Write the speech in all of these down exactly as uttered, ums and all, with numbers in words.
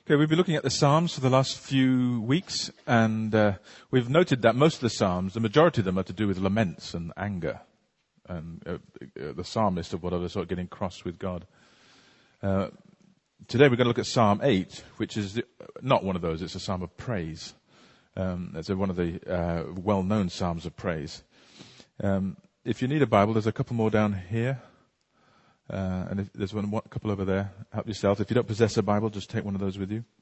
Okay, we've been looking at the Psalms for the last few weeks, and uh, we've noted that most of the Psalms, the majority of them, are to do with laments and anger, and uh, uh, the psalmist or whatever sort of getting cross with God. Uh, today we're going to look at Psalm eight, which is the, not one of those. It's a psalm of praise. Um, it's a, one of the uh, well-known psalms of praise. Um, if you need a Bible, there's a couple more down here. Uh, and if there's one, one couple over there. Help yourself. If you don't possess a Bible, just take one of those with you.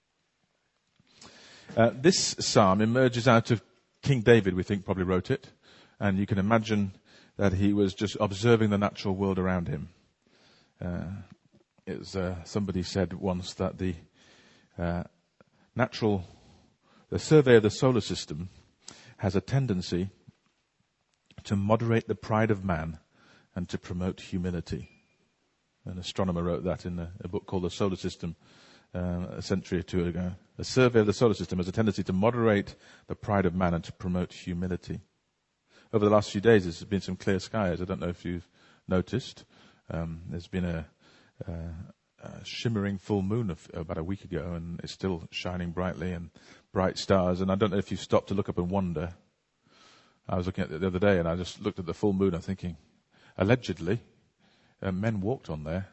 Uh, this psalm emerges out of King David, we think probably wrote it. And you can imagine that he was just observing the natural world around him. Uh, it was, uh, somebody said once that the uh, natural, the survey of the solar system has a tendency to moderate the pride of man and to promote humility. An astronomer wrote that in a, a book called The Solar System uh, a century or two ago. A survey of the solar system has a tendency to moderate the pride of man and to promote humility. Over the last few days, there's been some clear skies. I don't know if you've noticed. Um, there's been a, a, a shimmering full moon of, about a week ago, and it's still shining brightly, and bright stars. And I don't know if you've stopped to look up and wonder. I was looking at it the other day, and I just looked at the full moon. I'm thinking, allegedly, uh, men walked on there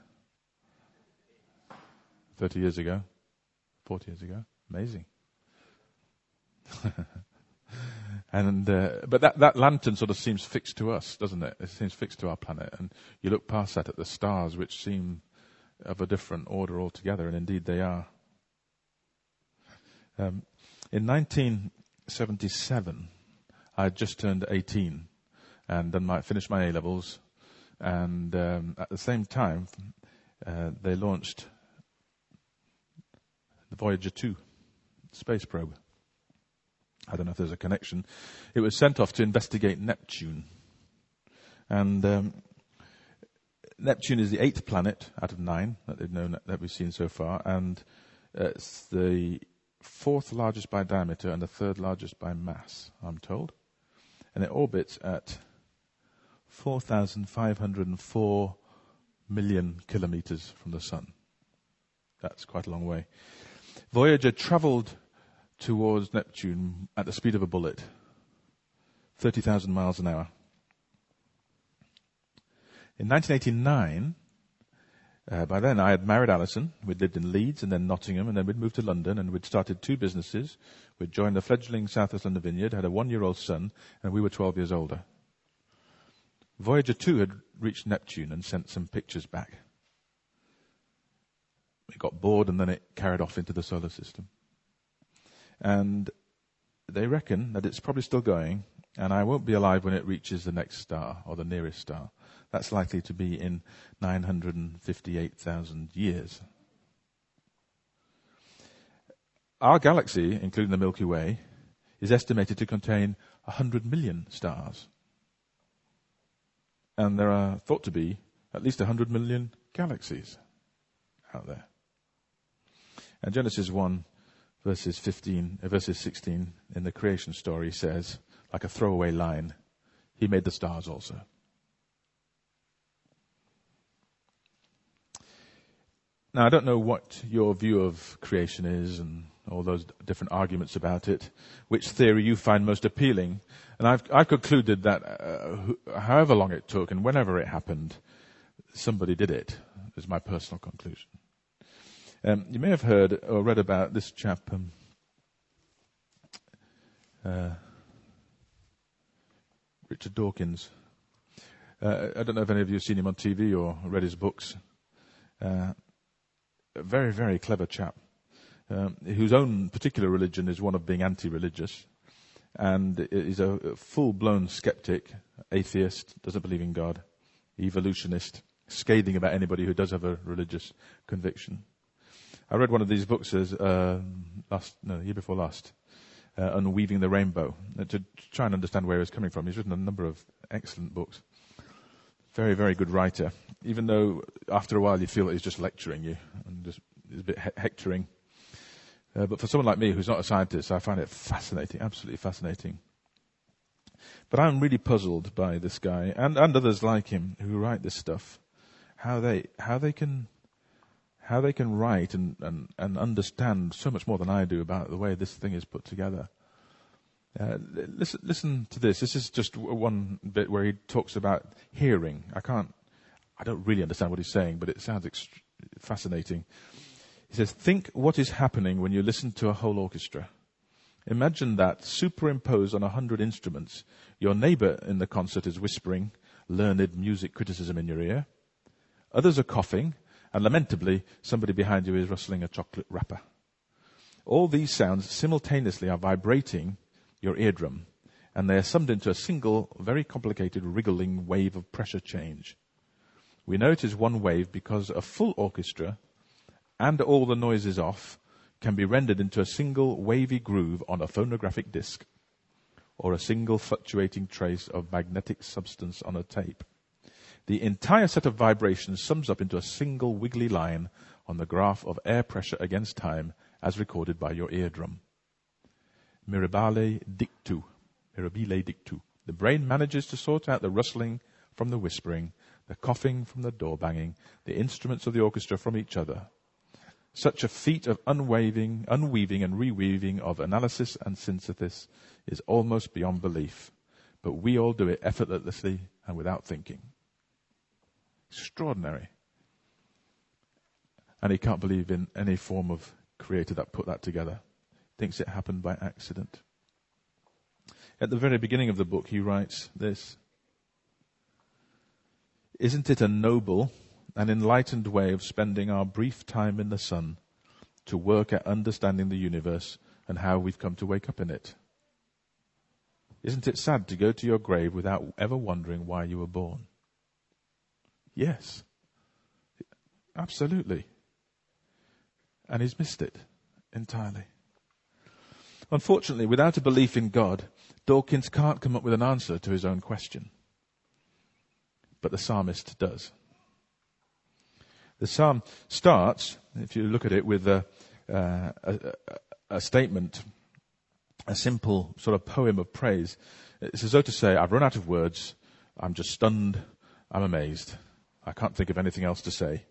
thirty years ago, forty years ago. Amazing. and uh, but that, that lantern sort of seems fixed to us, doesn't it? It seems fixed to our planet. And you look past that at the stars, which seem of a different order altogether, and indeed they are. Um, in nineteen seventy-seven, I had just turned eighteen and done my, finished my A-levels. And um, at the same time, uh, they launched the Voyager two space probe. I don't know if there's a connection. It was sent off to investigate Neptune. And um, Neptune is the eighth planet out of nine that they've known that we've seen so far. And uh, it's the fourth largest by diameter and the third largest by mass, I'm told. And it orbits at four thousand five hundred four million kilometers from the sun. That's quite a long way. Voyager traveled towards Neptune at the speed of a bullet, thirty thousand miles an hour. In nineteen eighty-nine, uh, by then I had married Alison. We'd lived in Leeds and then Nottingham, and then we'd moved to London, and we'd started two businesses. We'd joined the fledgling South West London Vineyard, had a one-year-old son, and we were twelve years older. Voyager two had reached Neptune and sent some pictures back. It got bored and then it carried off into the solar system. And they reckon that it's probably still going, and I won't be alive when it reaches the next star or the nearest star. That's likely to be in nine hundred fifty-eight thousand years. Our galaxy, including the Milky Way, is estimated to contain one hundred million stars. And there are thought to be at least one hundred million galaxies out there. And Genesis one, verses fifteen, uh, verses sixteen in the creation story says, like a throwaway line, He made the stars also. Now, I don't know what your view of creation is and all those different arguments about it, which theory you find most appealing. And I've, I've concluded that uh, however long it took and whenever it happened, somebody did it, is my personal conclusion. Um, you may have heard or read about this chap, um, uh, Richard Dawkins. Uh, I don't know if any of you have seen him on T V or read his books. Uh, a very, very clever chap. Um, whose own particular religion is one of being anti-religious, and is a full-blown skeptic, atheist, doesn't believe in God, evolutionist, scathing about anybody who does have a religious conviction. I read one of these books as uh, last, no, the year before last, uh, Unweaving the Rainbow, to try and understand where he was coming from. He's written a number of excellent books. Very, very good writer, even though after a while you feel that he's just lecturing you and just is a bit he- hectoring. Uh, but for someone like me who's not a scientist, I find it fascinating, absolutely fascinating. But I'm really puzzled by this guy and, and others like him who write this stuff, how they how they can how they can write and, and, and understand so much more than I do about the way this thing is put together. Uh, listen, listen to this. This is just one bit where he talks about hearing. I can't, I don't really understand what he's saying, but it sounds ext- fascinating. He says, think what is happening when you listen to a whole orchestra. Imagine that superimposed on a hundred instruments. Your neighbor in the concert is whispering learned music criticism in your ear. Others are coughing, and lamentably, somebody behind you is rustling a chocolate wrapper. All these sounds simultaneously are vibrating your eardrum, and they are summed into a single, very complicated, wriggling wave of pressure change. We know it is one wave because a full orchestra and all the noises off can be rendered into a single wavy groove on a phonographic disc, or a single fluctuating trace of magnetic substance on a tape. The entire set of vibrations sums up into a single wiggly line on the graph of air pressure against time as recorded by your eardrum. Mirabile dictu. Mirabile dictu. The brain manages to sort out the rustling from the whispering, the coughing from the door banging, the instruments of the orchestra from each other. Such a feat of unwaving, unweaving and reweaving of analysis and synthesis is almost beyond belief. But we all do it effortlessly and without thinking. Extraordinary. And he can't believe in any form of creator that put that together. Thinks it happened by accident. At the very beginning of the book, he writes this. Isn't it a noble and enlightened way of spending our brief time in the sun to work at understanding the universe and how we've come to wake up in it? Isn't it sad to go to your grave without ever wondering why you were born? Yes, absolutely. And he's missed it entirely. Unfortunately, without a belief in God, Dawkins can't come up with an answer to his own question. But the psalmist does. The psalm starts, if you look at it, with a, uh, a, a statement, a simple sort of poem of praise. It's as though to say, I've run out of words, I'm just stunned, I'm amazed. I can't think of anything else to say.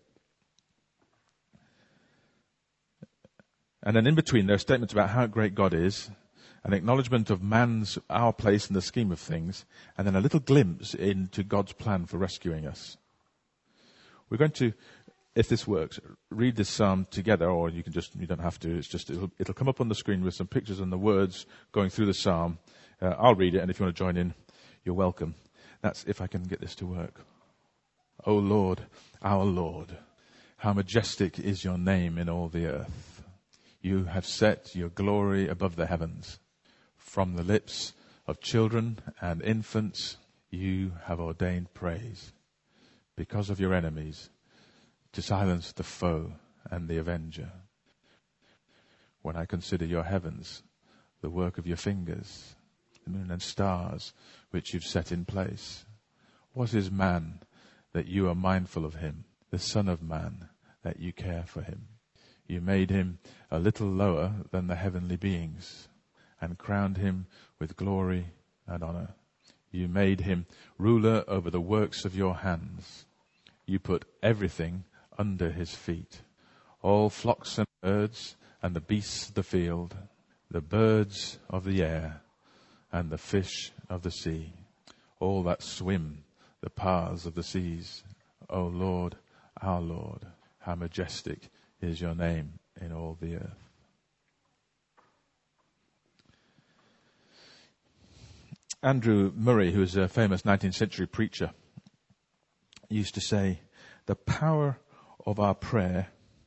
And then in between, there are statements about how great God is, an acknowledgement of man's, our place in the scheme of things, and then a little glimpse into God's plan for rescuing us. We're going to, if this works, read this psalm together, or you can just, you don't have to, it's just, it'll, it'll come up on the screen with some pictures and the words going through the psalm. Uh, I'll read it, and if you want to join in, you're welcome. That's if I can get this to work. O Lord, our Lord, how majestic is your name in all the earth. You have set your glory above the heavens. From the lips of children and infants, you have ordained praise because of your enemies to silence the foe and the avenger. When I consider your heavens, the work of your fingers, the moon and stars which you've set in place. What is man that you are mindful of him, the son of man that you care for him? You made him a little lower than the heavenly beings and crowned him with glory and honor. You made him ruler over the works of your hands. You put everything under his feet, all flocks and birds and the beasts of the field, the birds of the air and the fish of the sea, all that swim the paths of the seas. O Lord, our Lord, how majestic is your name in all the earth. Andrew Murray, who was a famous nineteenth century preacher, used to say, the power of our prayer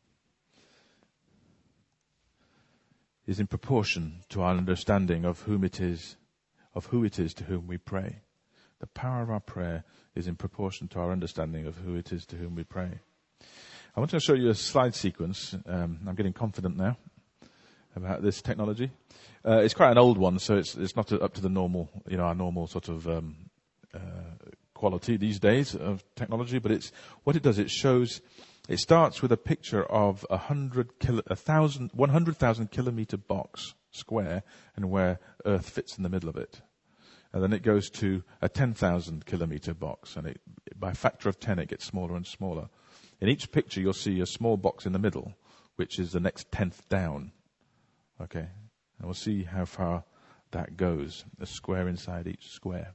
is in proportion to our understanding of whom it is, of who it is to whom we pray. The power of our prayer is in proportion to our understanding of who it is to whom we pray. I want to show you a slide sequence. Um, I'm getting confident now about this technology. Uh, it's quite an old one, so it's it's not up to the normal, you know, our normal sort of um, uh, quality these days of technology. But it's what it does. It shows. It starts with a picture of a hundred kilo, a thousand, one hundred thousand kilometer box square, and where Earth fits in the middle of it. And then it goes to a ten thousand kilometer box, and it, by a factor of ten, it gets smaller and smaller. In each picture, you'll see a small box in the middle, which is the next tenth down. Okay? And we'll see how far that goes. A square inside each square.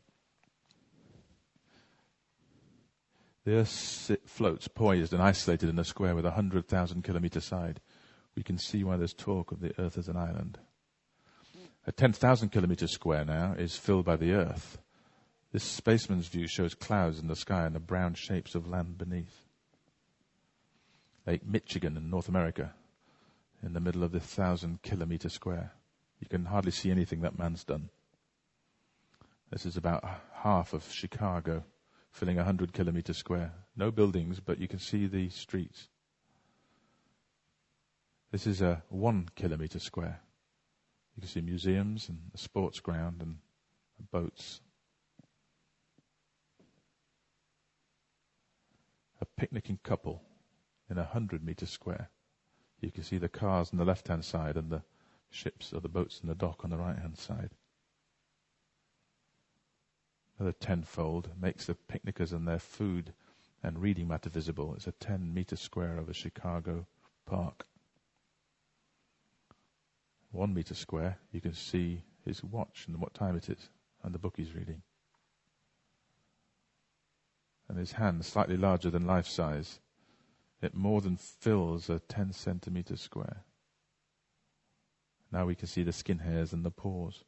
The Earth floats poised and isolated in a square with a hundred thousand kilometer side. We can see why there's talk of the Earth as an island. A ten thousand kilometer square now is filled by the Earth. This spaceman's view shows clouds in the sky and the brown shapes of land beneath. Lake Michigan in North America, in the middle of the thousand kilometer square. You can hardly see anything that man's done. This is about half of Chicago, filling a hundred kilometer square. No buildings, but you can see the streets. This is a one kilometer square. You can see museums and a sports ground and boats. A picnicking couple in a hundred meter square. You can see the cars on the left-hand side and the ships or the boats in the dock on the right-hand side. Another tenfold makes the picnickers and their food and reading matter visible. It's a ten meter square of a Chicago park. One meter square, you can see his watch and what time it is and the book he's reading. And his hand, slightly larger than life size, it more than fills a ten centimeter square. Now we can see the skin hairs and the pores.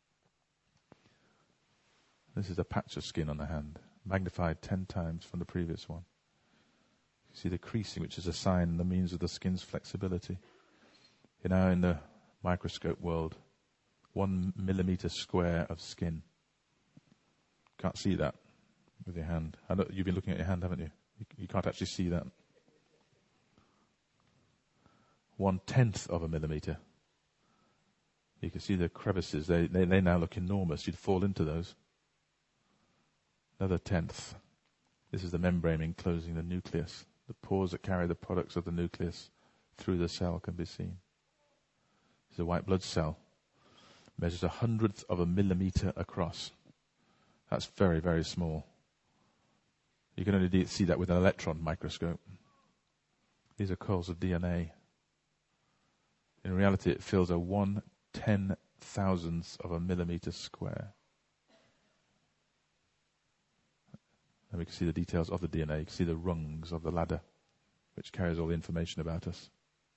This is a patch of skin on the hand, magnified ten times from the previous one. You see the creasing, which is a sign, the means of the skin's flexibility. You're now in the microscope world, one millimeter square of skin. Can't see that with your hand. I know you've been looking at your hand, haven't you? You, you can't actually see that. One tenth of a millimeter. You can see the crevices. They, they, they now look enormous. You'd fall into those. Another tenth. This is the membrane enclosing the nucleus. The pores that carry the products of the nucleus through the cell can be seen. This is a white blood cell. Measures a hundredth of a millimeter across. That's very, very small. You can only de- see that with an electron microscope. These are coils of D N A. In reality, it fills a one ten thousandth of a millimeter square. And we can see the details of the D N A. You can see the rungs of the ladder, which carries all the information about us.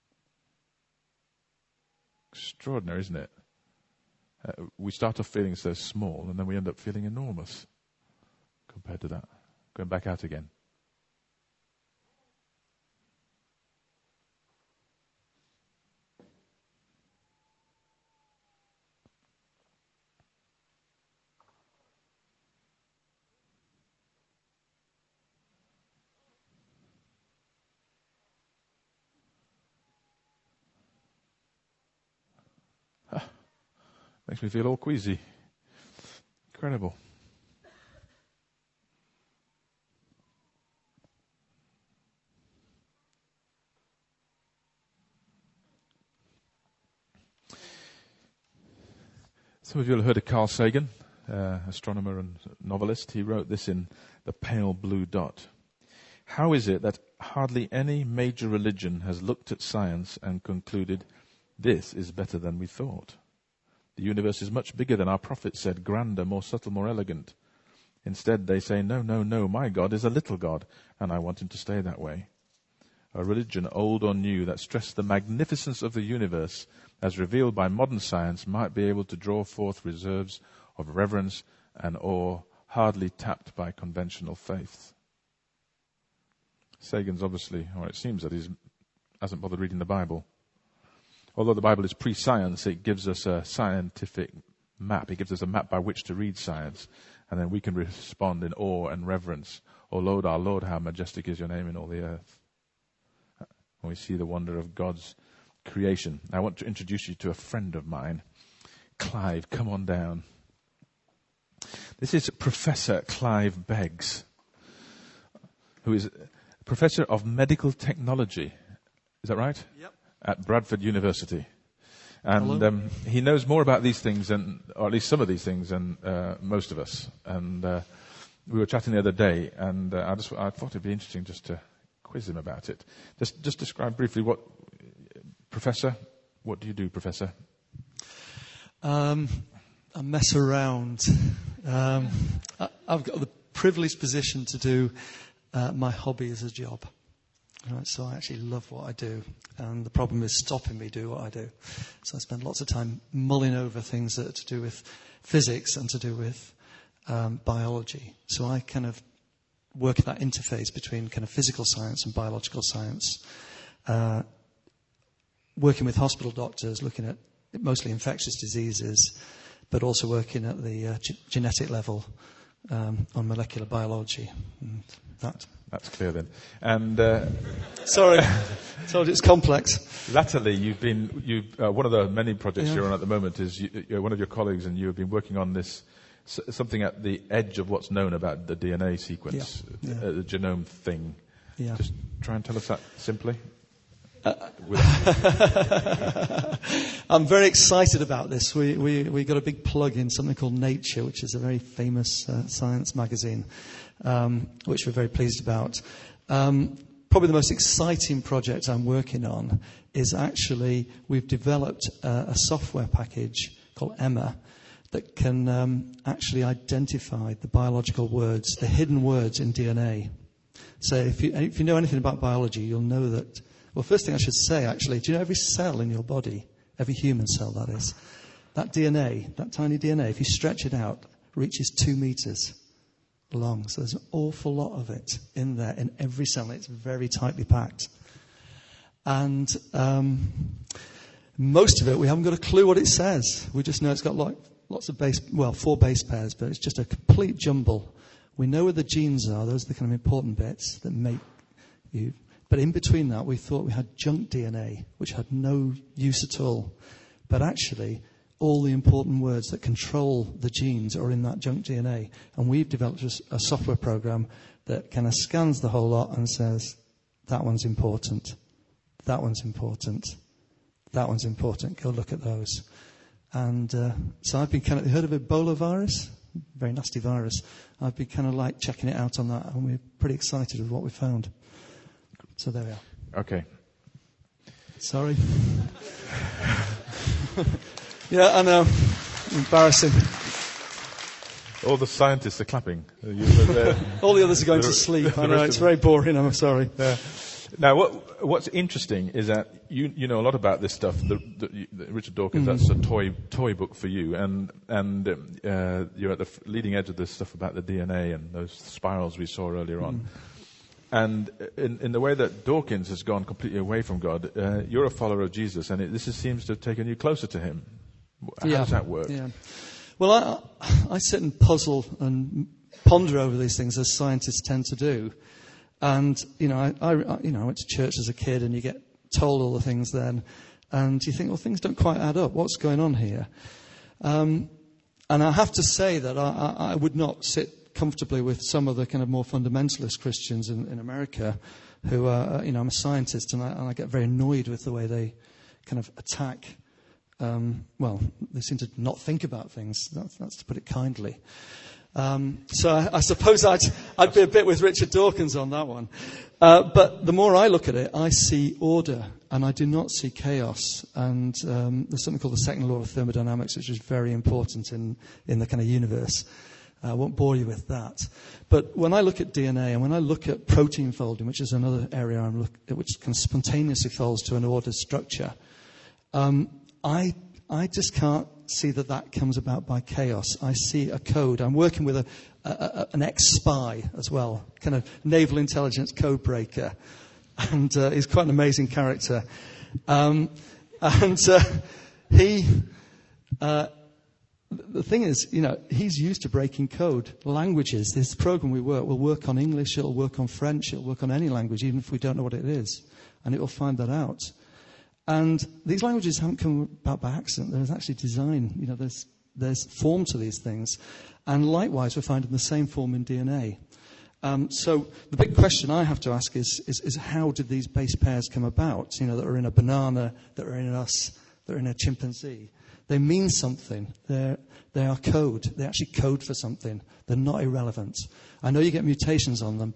Extraordinary, isn't it? Uh, we start off feeling so small, and then we end up feeling enormous compared to that. Going back out again. Makes me feel all queasy. Incredible. Some of you will have heard of Carl Sagan, uh, astronomer and novelist. He wrote this in The Pale Blue Dot. How is it that hardly any major religion has looked at science and concluded this is better than we thought? The universe is much bigger than our prophets said, grander, more subtle, more elegant. Instead, they say, no, no, no, my God is a little God, and I want him to stay that way. A religion, old or new, that stressed the magnificence of the universe as revealed by modern science might be able to draw forth reserves of reverence and awe hardly tapped by conventional faith. Sagan's obviously, or it seems that he hasn't bothered reading the Bible. Although the Bible is pre-science, it gives us a scientific map. It gives us a map by which to read science. And then we can respond in awe and reverence. O Lord, our Lord, how majestic is your name in all the earth. When we see the wonder of God's creation. I want to introduce you to a friend of mine. Clive, come on down. This is Professor Clive Beggs, who is Professor of Medical Technology. Is that right? Yep. At Bradford University. And um, he knows more about these things, than, or at least some of these things, than uh, most of us. And uh, we were chatting the other day, and uh, I just I thought it'd be interesting just to quiz him about it. Just, just describe briefly what, Professor, what do you do, Professor? Um, I mess around. Um, I, I've got the privileged position to do uh, my hobby as a job. Right, so I actually love what I do, and the problem is stopping me do what I do. So I spend lots of time mulling over things that are to do with physics and to do with um, biology. So I kind of work at that interface between kind of physical science and biological science, uh, working with hospital doctors, looking at mostly infectious diseases, but also working at the uh, g- genetic level um, on molecular biology. And that. That's clear then. And uh, sorry, told you it's complex. Latterly, you've been you uh, one of the many projects Yeah. you're on at the moment is you, you're one of your colleagues, and you have been working on this s- something at the edge of what's known about the D N A sequence, Yeah. Yeah. Uh, the genome thing. Yeah. Just try and tell us that simply. Uh, I'm very excited about this. We, we we got a big plug in something called Nature, which is a very famous uh, science magazine, um, which we're very pleased about. Um, probably the most exciting project I'm working on is actually we've developed a, a software package called Emma that can um, actually identify the biological words, the hidden words in D N A. So if you if you know anything about biology, you'll know that. Well, first thing I should say, actually, do you know every cell in your body, every human cell that is, that D N A, that tiny D N A, if you stretch it out, reaches two meters long. So there's an awful lot of it in there, in every cell. It's very tightly packed. And um, most of it, we haven't got a clue what it says. We just know it's got like lots of base, well, four base pairs, but it's just a complete jumble. We know where the genes are. Those are the kind of important bits that make you... But in between that, we thought we had junk D N A, which had no use at all. But actually, all the important words that control the genes are in that junk D N A. And we've developed a software program that kind of scans the whole lot and says, that one's important, that one's important, that one's important. Go look at those. And uh, so I've been kind of, heard of Ebola virus? Very nasty virus. I've been kind of like checking it out on that, and we're pretty excited with what we found. So there we are. Okay. Sorry. Yeah, I know. Embarrassing. All the scientists are clapping. You, All the others are going to sleep. I know, it's very boring, I'm sorry. Yeah. Now, what, what's interesting is that you you know a lot about this stuff. The, the, the Richard Dawkins, mm. that's a toy toy book for you, and and um, uh, you're at the leading edge of this stuff about the D N A and those spirals we saw earlier on. Mm. And in, in the way that Dawkins has gone completely away from God, uh, you're a follower of Jesus, and it, this is, seems to have taken you closer to Him. How yeah. does that work? Yeah. Well, I, I sit and puzzle and ponder over these things as scientists tend to do. And you know, I, I you know I went to church as a kid, and you get told all the things then, and you think, well, things don't quite add up. What's going on here? Um, and I have to say that I, I, I would not sit comfortably with some of the kind of more fundamentalist Christians in, in America who are, you know, I'm a scientist and I, and I get very annoyed with the way they kind of attack, um, well, they seem to not think about things. That's, that's to put it kindly. Um, so I, I suppose I'd, I'd be a bit with Richard Dawkins on that one. Uh, but the more I look at it, I see order and I do not see chaos. And um, there's something called the second law of thermodynamics, which is very important in, in the kind of universe. I won't bore you with that. But when I look at D N A and when I look at protein folding, which is another area I'm look at, which can spontaneously folds to an ordered structure, um, I I just can't see that that comes about by chaos. I see a code. I'm working with a, a, a an ex-spy as well, kind of naval intelligence code breaker, and uh, he's quite an amazing character. Um, and uh, he. Uh, The thing is, you know, he's used to breaking code. Languages, this program we work will work on English, it'll work on French, it'll work on any language, even if we don't know what it is. And it will find that out. And these languages haven't come about by accident. There's actually design, you know, there's there's form to these things. And likewise, we're finding the same form in D N A. Um, so the big question I have to ask is, is, is how did these base pairs come about, you know, that are in a banana, that are in us, that are in a chimpanzee? They mean something. They're, they are code. They actually code for something. They're not irrelevant. I know you get mutations on them, but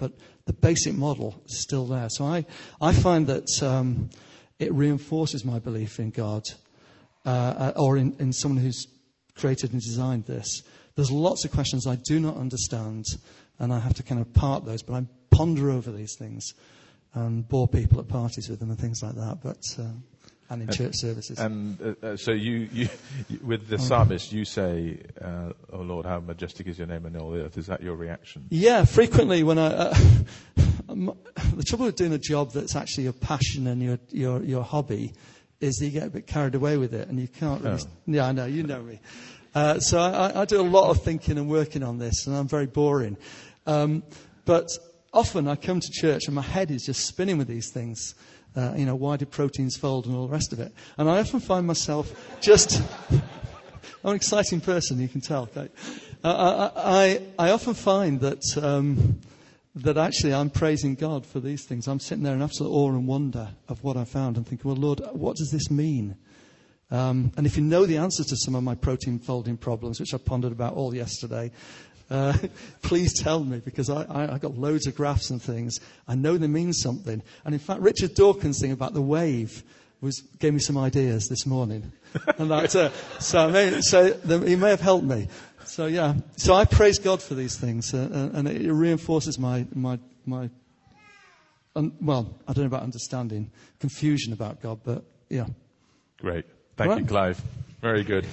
the basic model is still there. So I, I find that um, it reinforces my belief in God uh, or in, in someone who's created and designed this. There's lots of questions I do not understand, and I have to kind of park those, but I ponder over these things and bore people at parties with them and things like that, but uh, and in and, church services. And uh, uh, so you, you, with the psalmist, you say, uh, "Oh Lord, how majestic is your name in all the earth." Is that your reaction? Yeah, frequently when I... Uh, the trouble with doing a job that's actually your passion and your your, your hobby is that you get a bit carried away with it and you can't really... Oh. Yeah, I know, you know me. Uh, so I, I do a lot of thinking and working on this, and I'm very boring. Um, but often I come to church and my head is just spinning with these things. Uh, you know, why do proteins fold and all the rest of it? And I often find myself just... I'm an exciting person, you can tell. Okay? Uh, I, I, I often find that um, that actually I'm praising God for these things. I'm sitting there in absolute awe and wonder of what I found and thinking, well, Lord, what does this mean? Um, and if you know the answer to some of my protein folding problems, which I pondered about all yesterday, uh, please tell me, because I, I, I got loads of graphs and things. I know they mean something. And in fact, Richard Dawkins' thing about the wave was gave me some ideas this morning. And that, uh, so I may, so the, he may have helped me. So yeah, so I praise God for these things, uh, and it reinforces my my my. Un, well, I don't know about understanding, confusion about God, but yeah. Great. Thank right. you, Clive. Very good.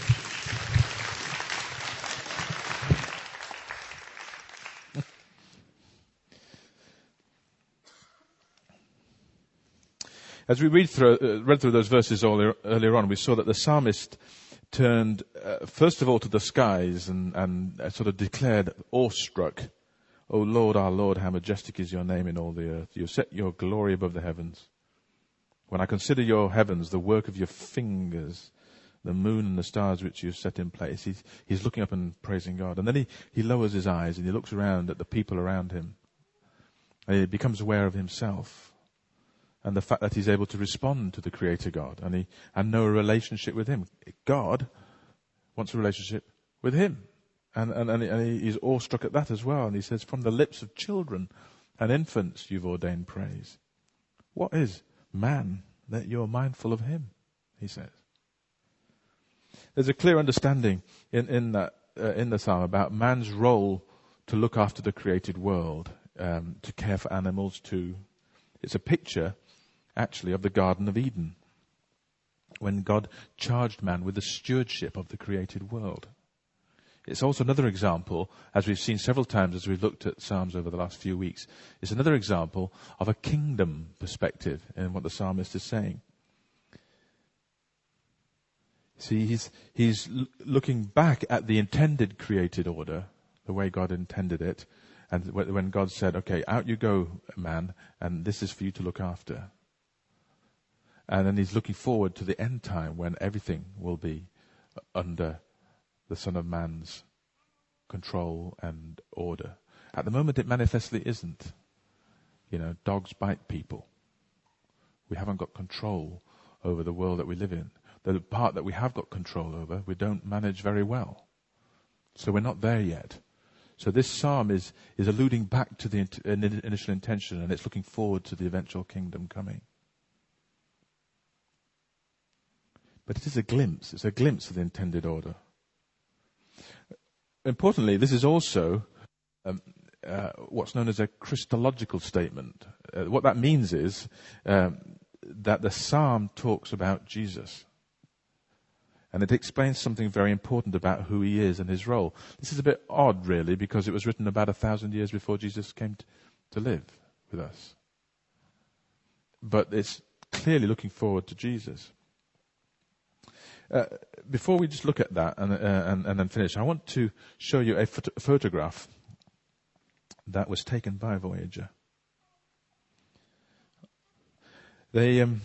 As we read through, uh, read through those verses earlier, earlier on, we saw that the psalmist turned, uh, first of all, to the skies and, and uh, sort of declared, awestruck, "O Lord, our Lord, how majestic is your name in all the earth. You have set your glory above the heavens. When I consider your heavens, the work of your fingers, the moon and the stars which you have set in place," he's, he's looking up and praising God. And then he, he lowers his eyes and he looks around at the people around him. And he becomes aware of himself and the fact that he's able to respond to the Creator God and he and know a relationship with him. God wants a relationship with him. And, and, and he's awestruck at that as well. And he says, "From the lips of children and infants you've ordained praise. What is man that you're mindful of him?" he says. There's a clear understanding in, in, that, uh, in the psalm about man's role to look after the created world, um, to care for animals, to... It's a picture, actually, of the Garden of Eden, when God charged man with the stewardship of the created world. It's also another example, as we've seen several times as we've looked at Psalms over the last few weeks, it's another example of a kingdom perspective in what the psalmist is saying. See, he's, he's l- looking back at the intended created order, the way God intended it, and w- when God said, "Okay, out you go, man, and this is for you to look after." And then he's looking forward to the end time when everything will be under the Son of Man's control and order. At the moment, it manifestly isn't. You know, dogs bite people. We haven't got control over the world that we live in. The part that we have got control over, we don't manage very well. So we're not there yet. So this psalm is, is alluding back to the in, initial intention, and it's looking forward to the eventual kingdom coming. But it is a glimpse. It's a glimpse of the intended order. Importantly, this is also um, uh, what's known as a Christological statement. Uh, what that means is um, that the psalm talks about Jesus. And it explains something very important about who he is and his role. This is a bit odd, really, because it was written about a thousand years before Jesus came t- to live with us. But it's clearly looking forward to Jesus. Uh, before we just look at that and, uh, and, and then finish, I want to show you a phot- photograph that was taken by Voyager. They... Um,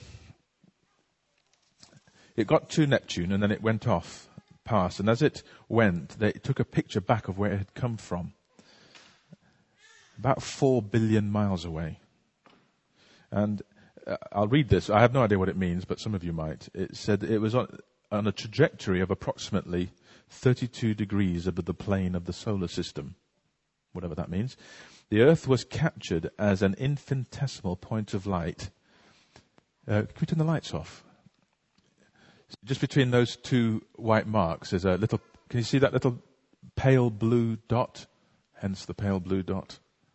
It got to Neptune and then it went off past. And as it went, they took a picture back of where it had come from. About four billion miles away. And uh, I'll read this. I have no idea what it means, but some of you might. It said it was on, on a trajectory of approximately thirty-two degrees above the plane of the solar system. Whatever that means. The earth was captured as an infinitesimal point of light. Uh, can we turn the lights off? Just between those two white marks is a little, can you see that little pale blue dot? Hence the pale blue dot.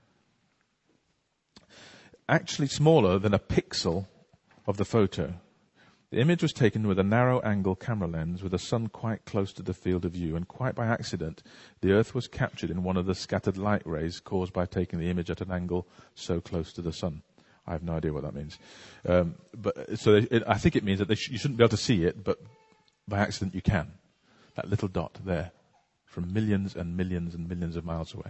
Actually smaller than a pixel of the photo. The image was taken with a narrow angle camera lens with the sun quite close to the field of view, and quite by accident, the earth was captured in one of the scattered light rays caused by taking the image at an angle so close to the sun. I have no idea what that means. Um, but so it, I think it means that they sh- you shouldn't be able to see it, but by accident you can. That little dot there, from millions and millions and millions of miles away.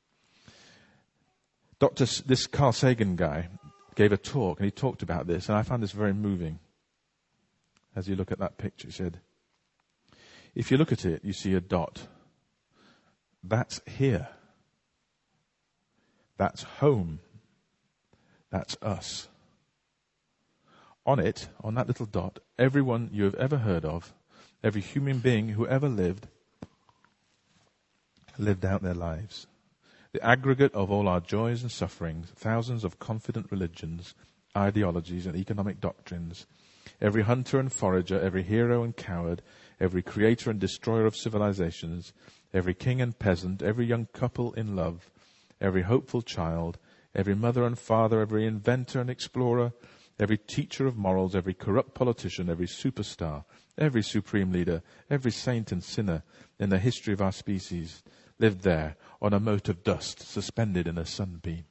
Doctor, S- this Carl Sagan guy gave a talk, and he talked about this, and I found this very moving. As you look at that picture, he said, if you look at it, you see a dot. That's here. That's home. That's us. On it, on that little dot, everyone you have ever heard of, every human being who ever lived, lived out their lives. The aggregate of all our joys and sufferings, thousands of confident religions, ideologies and economic doctrines, every hunter and forager, every hero and coward, every creator and destroyer of civilizations, every king and peasant, every young couple in love, every hopeful child, every mother and father, every inventor and explorer, every teacher of morals, every corrupt politician, every superstar, every supreme leader, every saint and sinner in the history of our species lived there on a mote of dust suspended in a sunbeam.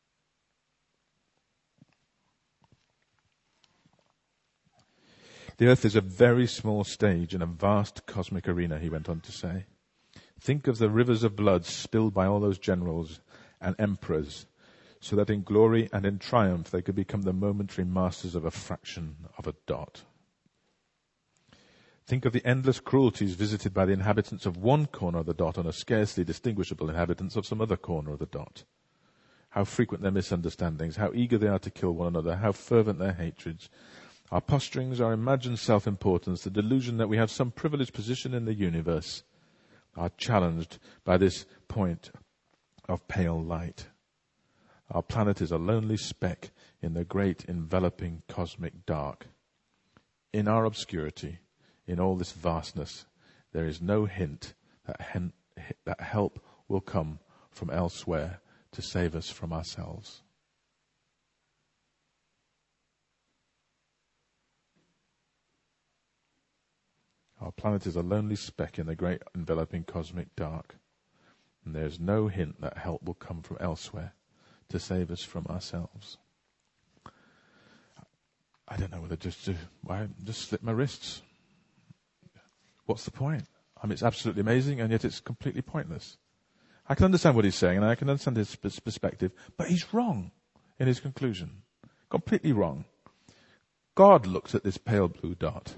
The earth is a very small stage in a vast cosmic arena, he went on to say. Think of the rivers of blood spilled by all those generals and emperors, so that in glory and in triumph they could become the momentary masters of a fraction of a dot. Think of the endless cruelties visited by the inhabitants of one corner of the dot on the scarcely distinguishable inhabitants of some other corner of the dot. How frequent their misunderstandings, how eager they are to kill one another, how fervent their hatreds. Our posturings, our imagined self-importance, the delusion that we have some privileged position in the universe, are challenged by this point of pale light. Our planet is a lonely speck in the great enveloping cosmic dark. In our obscurity, in all this vastness, there is no hint that, hen- that help will come from elsewhere to save us from ourselves. Our planet is a lonely speck in the great enveloping cosmic dark, and there is no hint that help will come from elsewhere to save us from ourselves. I don't know whether just to why just slit my wrists. What's the point? I mean, it's absolutely amazing, and yet it's completely pointless. I can understand what he's saying, and I can understand his perspective, but he's wrong in his conclusion. Completely wrong. God looks at this pale blue dot,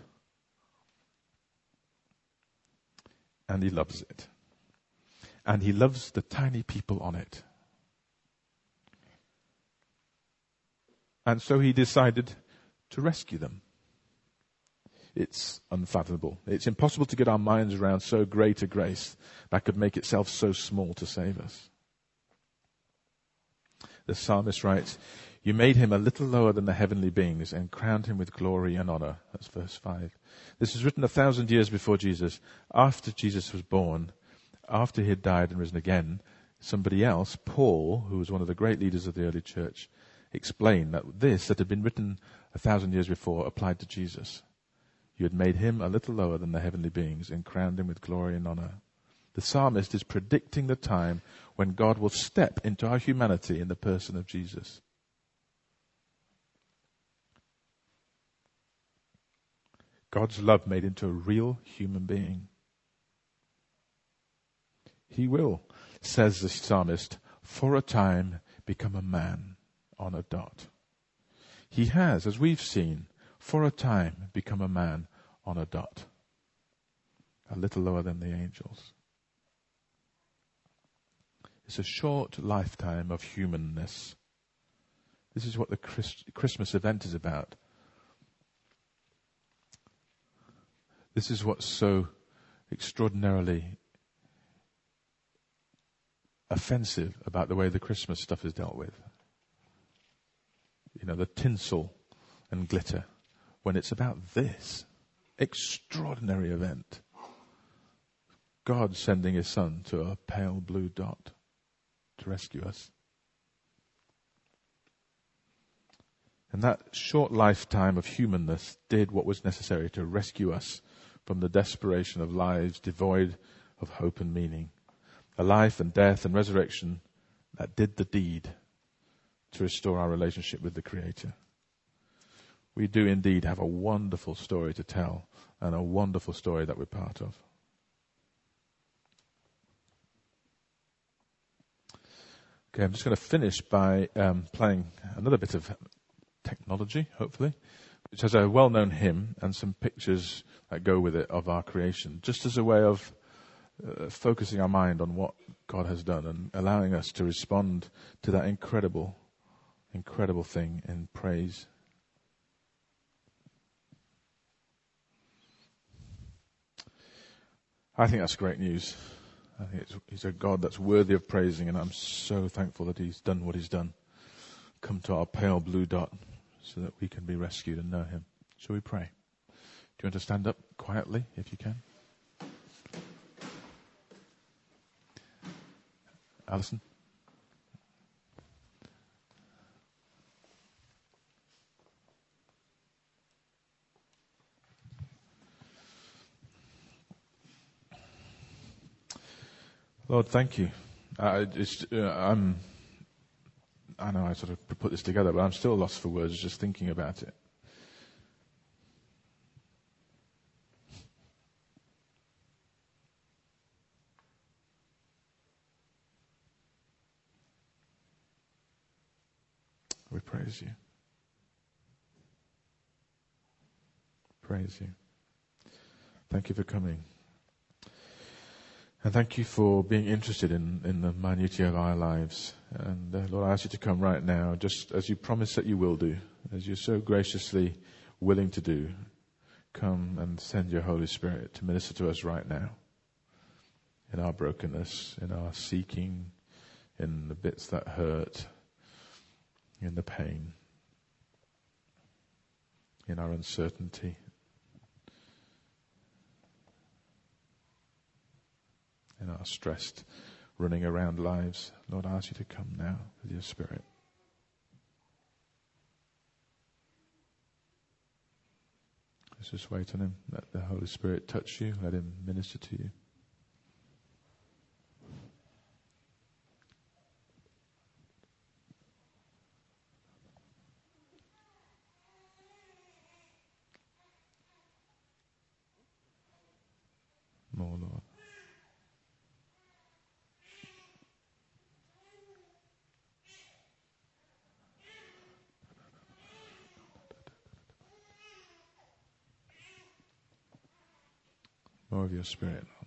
and he loves it. And he loves the tiny people on it. And so he decided to rescue them. It's unfathomable. It's impossible to get our minds around so great a grace that could make itself so small to save us. The psalmist writes, "You made him a little lower than the heavenly beings and crowned him with glory and honor." That's verse five. This was written a thousand years before Jesus. After Jesus was born, after he had died and risen again, somebody else, Paul, who was one of the great leaders of the early church, explained that this that had been written a thousand years before applied to Jesus. You had made him a little lower than the heavenly beings and crowned him with glory and honor. The psalmist is predicting the time when God will step into our humanity in the person of Jesus. God's love made into a real human being. He will, says the psalmist, for a time become a man on a dot. He has, as we've seen, for a time become a man on a dot. A little lower than the angels. It's a short lifetime of humanness. This is what the Christ- Christmas event is about. This is what's so extraordinarily offensive about the way the Christmas stuff is dealt with. You know, the tinsel and glitter, when it's about this extraordinary event. God sending his son to a pale blue dot to rescue us. And that short lifetime of humanness did what was necessary to rescue us from the desperation of lives devoid of hope and meaning. A life and death and resurrection that did the deed to restore our relationship with the Creator. We do indeed have a wonderful story to tell, and a wonderful story that we're part of. Okay, I'm just going to finish by um, playing another bit of technology, hopefully, which has a well-known hymn and some pictures that go with it of our creation, just as a way of uh, focusing our mind on what God has done and allowing us to respond to that incredible, incredible thing in praise. I think that's great news. I think it's, he's a God that's worthy of praising, and I'm so thankful that he's done what he's done. Come to our pale blue dot so that we can be rescued and know him. Shall we pray? Do you want to stand up quietly, if you can? Alison? Lord, thank you. Uh, it's, uh, I'm, I know I sort of put this together, but I'm still lost for words just thinking about it. We praise you. Praise you. Thank you for coming. And thank you for being interested in, in the minutiae of our lives. And uh, Lord, I ask you to come right now, just as you promised that you will do, as you're so graciously willing to do. Come and send your Holy Spirit to minister to us right now. In our brokenness, in our seeking, in the bits that hurt, in the pain, in our uncertainty. In our stressed, running around lives. Lord, I ask you to come now with your Spirit. Let's just wait on him. Let the Holy Spirit touch you. Let him minister to you. More, Lord. More of your Spirit, Lord.